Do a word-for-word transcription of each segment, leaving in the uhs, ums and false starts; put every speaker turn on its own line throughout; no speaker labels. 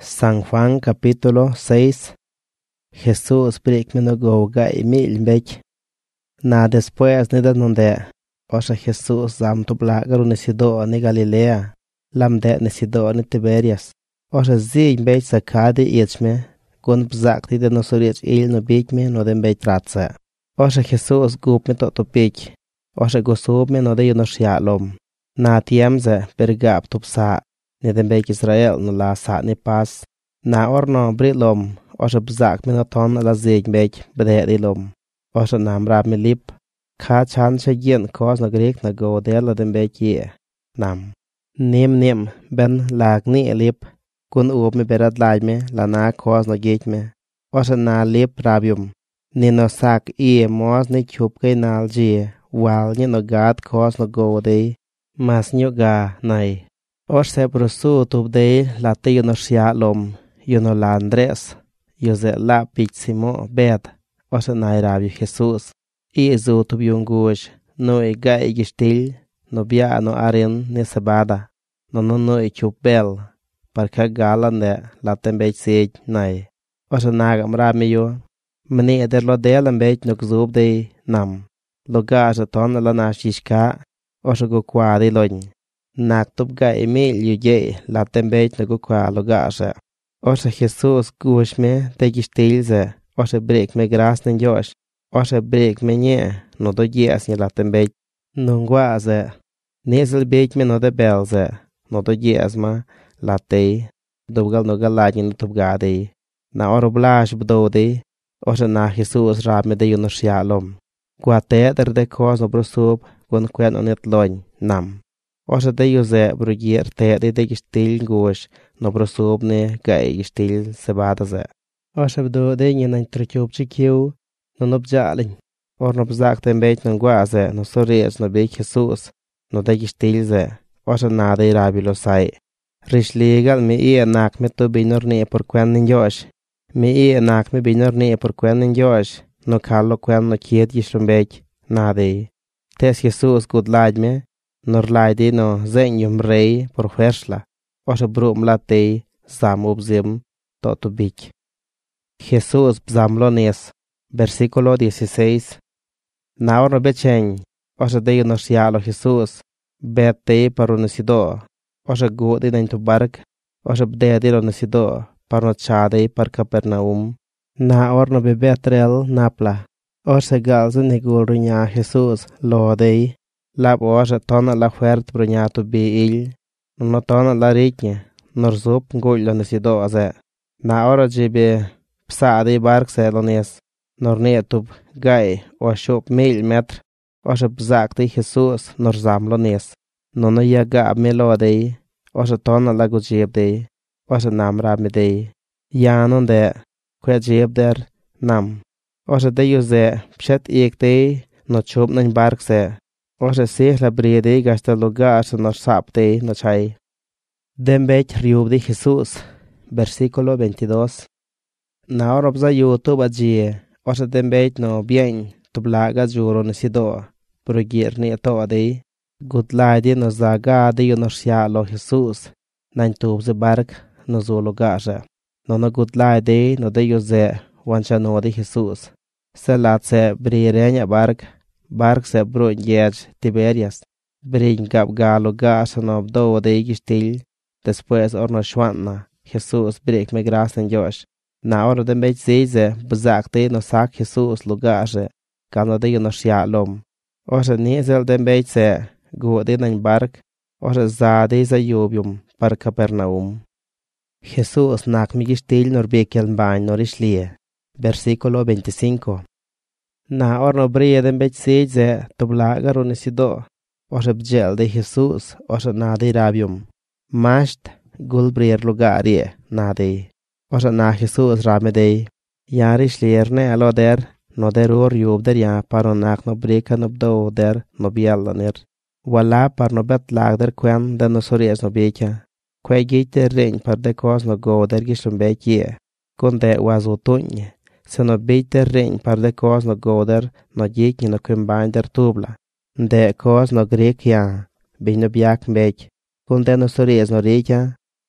San Juan capítulo seis. Jesús prik minogo gai mil bech. Na después ni donde osha Jesús zam tubla garunesido ni Galilea, lamde nesido ni Tiberias. Osha zi bech sakadi ichme, kun bzakti de nosorich il no bichme no den bech ratsa. Osha Jesús gup me to pich, osha gusub me no de yonoshialom. Na tiemze pergap tupsa. Ni den bech Israel no la sa ni pas. Na orno brilom, osha bzak minoton la zig bech bededilom. Osha nam rab mi lip. Ka chan she yin kos na grik na go de la den bech ye. Nam. Nim nim ben lag ni lip. Kun ub mi berad laaj me la na kos na gik me. Osha na lip rabium. Ni no sak i mos ni chup kay nal ji. Wal ni no gad kos na go de. Mas nyo ga nai. Osh se brusu tub de la te yuno shia lom. Yuno la Andres. Yuze la pich simo bed. Osh na irabi Jesus. I zu tub yung gush. No i ga i gistil. No bia no arin ni sabada. No no no i chup bel. Parka galan de la tembech sej nai. Osh na gam rami yo. Mani eder lo de lambech no gzub de nam. Lo ga ton la na shishka. Osh go kwa de loñ. Nak tub ga emil yu ye la tembech na go kwa lo ga asha. Osha Jesus gush me te gistil ze. Osha brek me gras nen josh. Osha brek me nye no do yes ni la tembech. Nungwa ze. Nezel bech me no de bel ze. No do yes ma la te. Dubgal no galaj ni tub ga de. Na oro blash bdo de. Osha na Jesus rab me de yuno shialom. Kwa te der de kos no brusub. Kun kwen onet loñ nam. Osha de yuze brugier te de de gistil gush. No brusub ne gai gistil sebada ze. Osha bdo de nye nañ truchub chikiu. No nobjalin. Or no bzak tembech no gwa ze. No sorech no bech Jesus. No de gistil ze. Osha na de rabi lo sai. Rish legal me i anak me to binor ne por kwen nin josh. Me i anak me binor ne por kwen nin josh. No kallo kwen no kiet gishrum bech. Na de. Tes Jesus gud laaj me. Nor laaj de no zen yum rei por fuersla. Osha brum la te. Zam ubzim. To to bich. Jesus bzamlo nes. Versículo dieciséis. Na orno bechen. Osha de no shialo Jesus. Bet te paro nesido. Osha gud de nañ to bark. Osha bde de lo nesido. Parno chade par Capernaum. Na orno be betrel napla. Osha galzo negul ruña Jesus lo de. Lab osha tona la fuert bruña to be il. No tona la riña. Nor zup ngul lo nesido aze. Na ora jibe psa de bark se lo nes. Nor ne tub gai o shop mil metr. Osha bzak de Jesus nor zam lo nes. No no ya gab me lo de. Osha tona la gu jib de. Osha nam rab me de. Yanon de. Kwe jib der nam. Osha de yuze pshet ik de. No chup nañ bark se. Osha sih la brede gasta lugar se no sap de no chay. Dembech riub de Jesus. Versículo veintidós. Na orob za YouTube ajie. Osha dembech no bien. Tublaga juro nesido. Brugir ni to de. Gudlai de no zaga de yo no shialo Jesus. Nañ tub ze bark no zo lugar se. No no gudlai de no de yuze. Wancha no de Jesus. Se lat se brireña bark. Bark se brun yej Tiberias. Brin gab galo gas no do de gistil. Después orno shwanna. Jesus brek me gras en josh. Na oro de mech zize. Bzak de no sak Jesus lugarze. Kano de no shialom. Osha nizel de mech se. Go de nañ bark. Osha za de za yubium. Par Capernaum. Jesus nak mi gistil nor bekel bañ nor ishlie. Versículo veinticinco. Na orno brie de mech zize. Tublaga runesido. Osha bjel de Jesus. Osha na de rabium. Masht gul brier lugarie na de. Osha na Jesus rame de. Yarish lierne alo der. No der ur yub der ya paro nak no breka no bdo der no bielaner. Wala par no bet lag der quen den no sories no beka. Kwe git der reñ par de kos no go der gishum bek ye. Kun de wazo tuñ. Se no beit der reñ par de kos no go der no gik ni no kumbain der tubla. De kos no grek ya. Bin no biak bek. Kun de no sories no reka.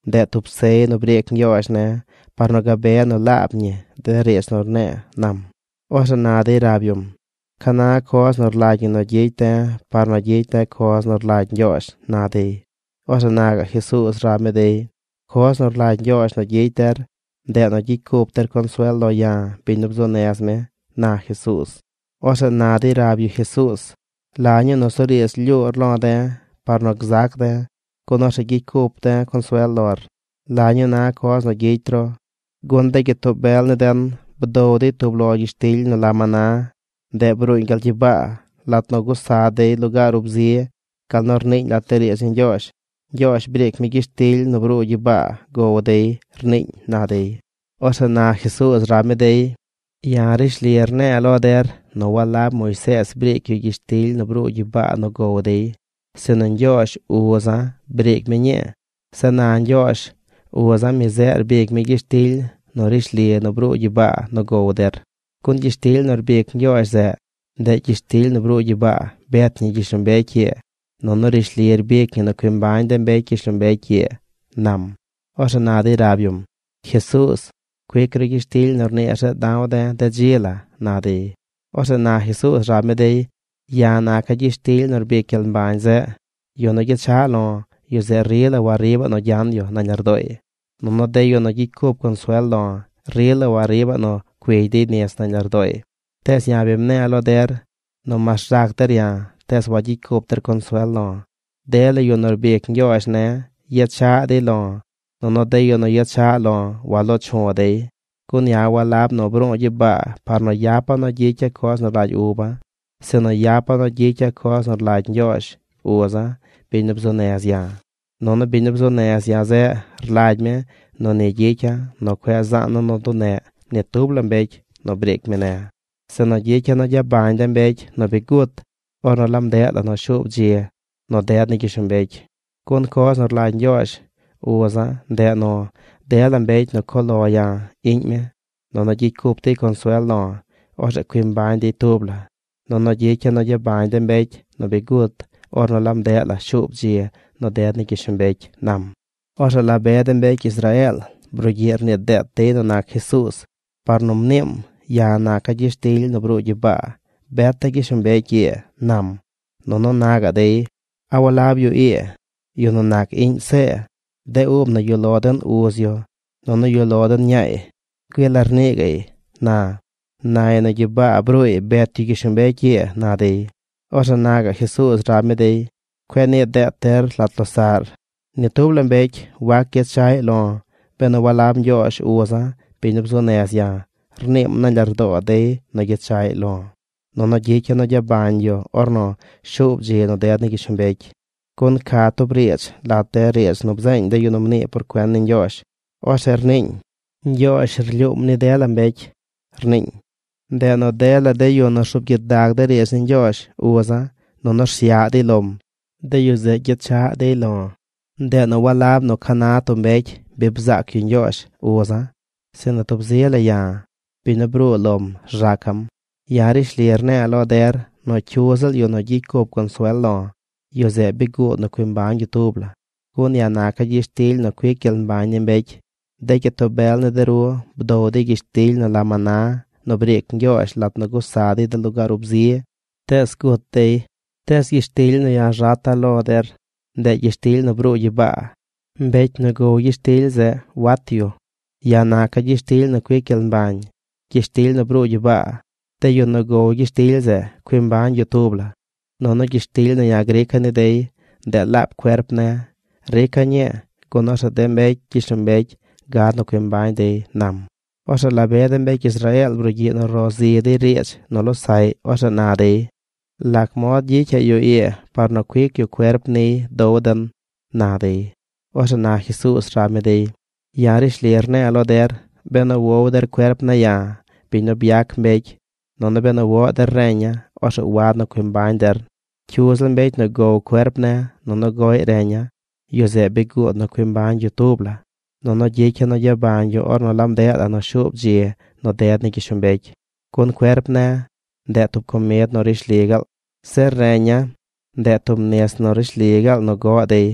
de tup se no brek nyosh ne, par no gabe no labnye, de res nor ne, nam. Osa na de rabium. Kana kos nor lagin no jite, par no jite kos nor lag nyosh, na de. Osa naga Jesus rame de, kos nor lag nyosh no jiter, de no jikup ter consuelo ya, pinubzonesme, na Jesus. Osa na de rabio Jesus. Laño no soris liur lo de, par no gzak de, konoshe jikup de consuelor. Laño na kos no jitro, gunde ge to bel ne den, bedode to blogi stil no lamana, de bro ingal jiba, lat no gusa de lugar ubzie, kal nor ning la teries in Josh. Josh brek mi gistil no bro jiba, go de, rning na de. Osa na Jesus rame de, yarish lierne alo der, no walab Moises brek yu gistil no bro jiba no go de. Senan Josh uoza brek mi nye. Senan Josh uoza mizer brek mi gistil no rish lier no bro jiba no go der. Kun gistil nor brek Josh ze, de gistil no bro jiba, bet ni gishun bekye. No no rish lier brek no kumbain den bekye shun bekye. Nam. Osa na de rabium. Jesus. Kwekre gistil nor ne asha dao de de jila, na de. Osa na Jesus rame de, ya na ka gistil nor bekel mbain ze, yo no git shalon, yo ze rila wa riba no janyo na nyardoi. No no de yo no gikup consuelo, rila wa riba no kweydi nes na nyardoi. Tes ya bimne alo der, no mas rakter ya, tes wa gikup ter consuelo. Dele yo nor bek nyosh ne, yet sha de lo. No no de yo no yet sha lo, wa lo chon de. Kun ya wa lab no bron jiba, par no yapa no jicha kos no raj uba. Se no yapa no jicha kos no raj nyosh, uza, binubzones ya. No no binubzones ya ze, rlaj me, no ne jicha, no kwe zan no no do ne, ne tublan bech, no brek me ne. Se no jicha no jabain den bech, no begut, or no lam de la no shub jie, no de ni gishun bech. Kun kos no raj nyosh, uza, de no, de lam bech no kolo ya, ink me, no no jikup te consuelo, or kwim bain de tubla. No no jicha no jabain den bech, no begut, or no lam de la shub jie, no de ni gishun bech, nam. Or la beden bech Israel, brugier ne de te no nak Jesus, par num nim, ya na ka gistil no bro jiba, beta gishun bech ye, nam. No no naga de, awalab yo ye, yo no nak in se, de ub no yo loden uzyo, no no yo loden nyai, kwelar nege, na. Na na jiba broi beti gishun bech ye, na de. Osa naga Jesus rame de, kwe ne de ter latlosar. Ni tublan bech, wak get shai lon, beno walab Josh uza, pinubzones ya, rnim na lardo de, no get shai lon. No no jicha no jaban yo, or no, shub je no de ni gishun bech. Kun ka to brech, la te rech no bzain de yunum ne por kwen nin Josh. Osa rning. Josh rlium ni de lam bech, rning. De no de la de yo no shub get dag de rech nin Josh, uza, no no shia de lom. De yo ze get sha de lon. De no walab no kana to bech, bibzak yun Josh, uza. Sina to bzela ya, pinabru lom, rakam. Yarish lierne alo der, no chuzal yo no jikup consuelo. Yo ze bigu no kwimban YouTube. Kun ya naka gistil no kwikil mbanyin bech. De ke to bel ne deru, bdo de gistil no lamana, no brek Josh lat no gusadi de lugar ubzie. Tes gut de, tes gistil no ya rata lo der, de gistil no bro jiba. Bech no go gistil ze, watio. Ya naka gistil no kwikil mbany. Gistil no bro jiba. Te yo no go gistil ze, kwimban YouTube la. No no gistil no ya greka ne de, de lap kwerp ne. Reka nye, konosa de bech gishun bech, gad no kwimban de nam. Osa la beden bech Israel brugi no rozi de rech, no lo sai, osa na de. Lak mod jicha yo ie, par no kwik yo kwerp ne, doden, na de. Osa na Jesus rame de. Yarish lierne alo der, beno wo der kwerp na ya, pino biak bech. No no beno wo der renya, osa wad no kwimban der. Chuzlan bech no go kwerp na, no no go renya. Yo ze bigu no kwimban YouTube la. No no jicha no jaban yo or no lam de la no shub jie, no de ni gishun bech. Kun kwerp na, de tup komet no rish legal. Ser renya, de tup nes no rish legal no go de.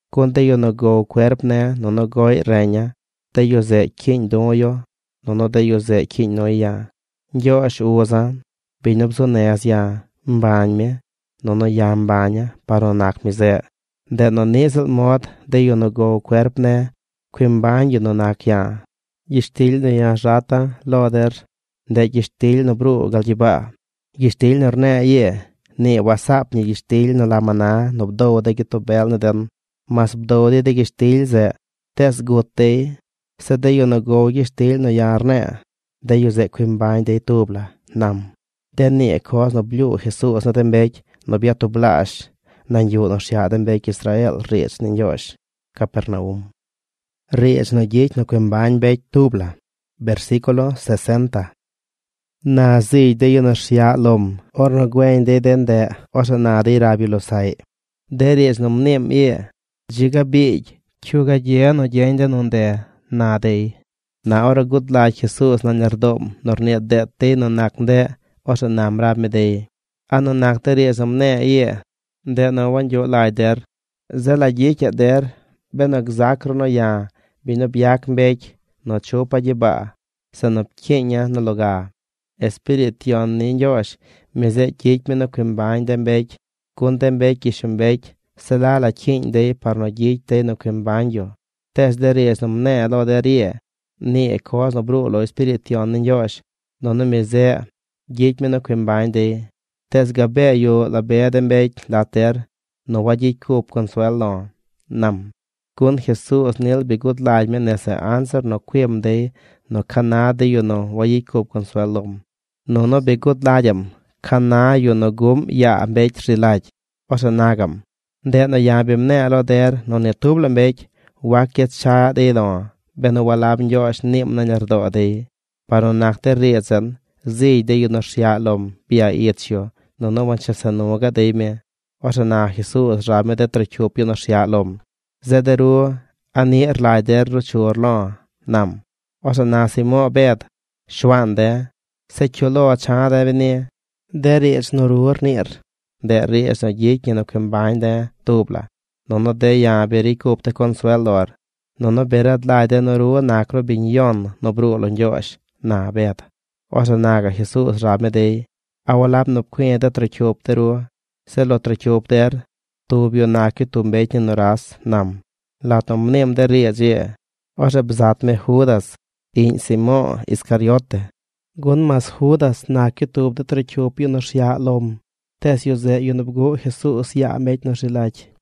Kun te yo no go cuerp ne no no goi reña, te yo ze king do yo, no no te yo ze king no ya. Yo ash uza, binub so nes ya, mbañ me, no no ya mbaña, paro nak mi ze. De no nezel mod, de yo no go cuerp ne, quim bañ yo no nak ya. Gistil no ya jata, loder, de gistil no bru galjiba. Gistil no rne ye, ni wasap ni gistil no la mana, no bdo de gito bel ne den. Mas bdo de de gistil ze, tes gote, se de yo no go gistil no ya rne. De yo ze quim bañ de tubla, nam. Den ni e kos no blu Jesus no tembek, no bia tublash, nan yu no shia tembek Israel rich nin yosh, Capernaum. Rich no yich no quim bañ bek tubla. Versículo sesenta. Na zi de yo no shia lom, or no gwen de den de, osa na de rabilo sai. De rich no mnim ye, jiga big, chuga ye no jende non de, na de. Na ora good la Jesus na nerdom, nor ne de te no nak de, osa nam rab me de. Ano nak te rich no mne ye, de no wan jo lai der. Zela yich der, ben gzakro no ya, bino biak mbek, no chopa jeba, sa no pkenya no loga. Espirition ni josh, meze kik me no kwimbañ den bek, kun den bek ishum bek, se la la king de par no yik de no kwimbañ yo. Tes de ries no mne lo de rie, ni e kos no bru lo espirition ni josh, no no meze, yik me no kwimbañ de. Tes gabe yo la be den bek later, no wa yik kup consuelo, nam. Kun Jesus nil bigut laaj me nese answer no kwim de, no kana de yo no wa yik kup consuelo. No no bigut laajam, kana yo no gum ya ambech rilaj, osa nagam. De no ya bimne alo der, no ne tubla mbech, wakiet cha de do, beno walab njosh nim na nyardo de. Paro nakte rezen, zi de yo no shialom, bia itcho, no no wancha sanoga de me, osa na Jesus rame de trechup yo no shialom. Zederu, ani erlaider ruchurlo, nam. Osa na simo bed, shwande, se chulo cha de vini, de ries no ruur nir, de ries no yik no kwimbañ de tubla, no no de ya beri kup te consuelor, no no berad laide no ruur nakro binyon no brulon josh, na bed. Osa naga Jesus rame de, awalab no kwin de trechup de ruur, se lo trechup der, tubio naki tumbech no ras, nam. Latom nim de ries ye, osa bzat me Judas, in Simo Iscariote. Gun mas Judas na kitub de trechup yo no shia lom. Tes yo ze yo no bgo Jesus ya mech no shilach.